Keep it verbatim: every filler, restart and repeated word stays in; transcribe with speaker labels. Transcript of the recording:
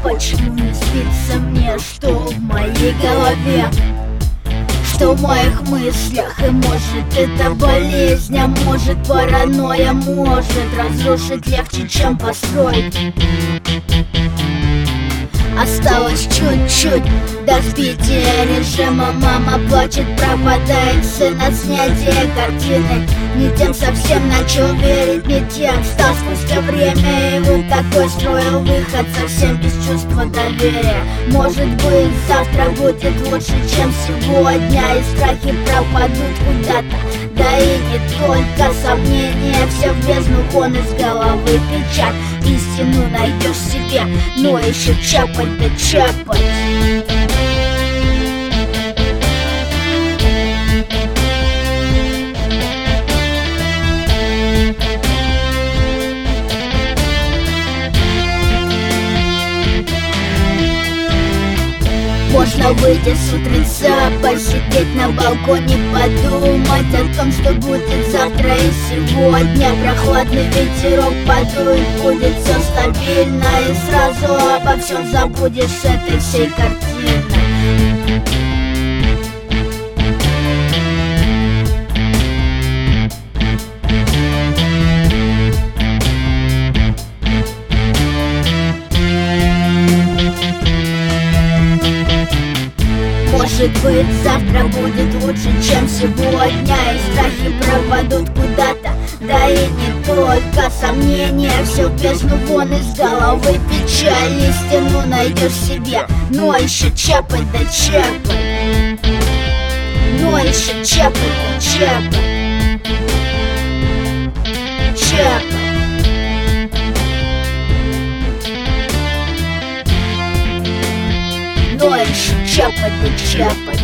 Speaker 1: Почему не спится мне, что в моей голове, что в моих мыслях? И может это болезнь, а может паранойя, может разрушить легче, чем построить. Осталось чуть-чуть до сбития режима. Мама плачет, пропадает сын от снятия картины. Не тем совсем начал верить, не тем стал спустя время. И вот такой строил выход, совсем без чувства доверия. Может быть, завтра будет лучше, чем сегодня, и страхи пропадут куда-то. Да и не только сомнения, все в бездну вон из головы. Печаль, истину найдешь себе, но еще чапать да чапать. Можно выйти с утреца, посидеть на балконе, подумать о том, что будет завтра и сегодня. Прохладный ветерок подует, будет все стабильно, и сразу обо всем забудешь с этой всей картины. Может быть, завтра будет лучше, чем сегодня, и страхи пропадут куда-то. Да и не только сомнения, все в бездну вон из головы. Печаль, истину найдешь себе, но еще чапать да чапать. Но еще чапать да чапать. Чапать. Но еще чапать да чапать.